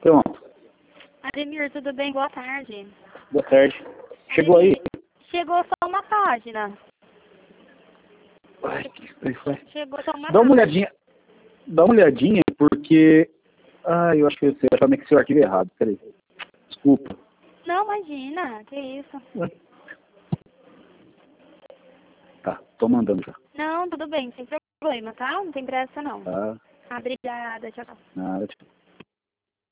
Pronto. Ademir, tudo bem? Boa tarde. Boa tarde. Chegou aí? Chegou só uma página. Ai, que foi? Chegou só uma Dá uma página. olhadinha. Dá uma olhadinha, porque... Ai, eu acho que eu sei. Eu já anexei o arquivo errado. Peraí. Desculpa. Não, imagina. Que isso. Tá, tô mandando já. Não, tudo bem. Sem problema, tá? Não tem pressa, não. Tá, Obrigada. Tchau, tchau. nada.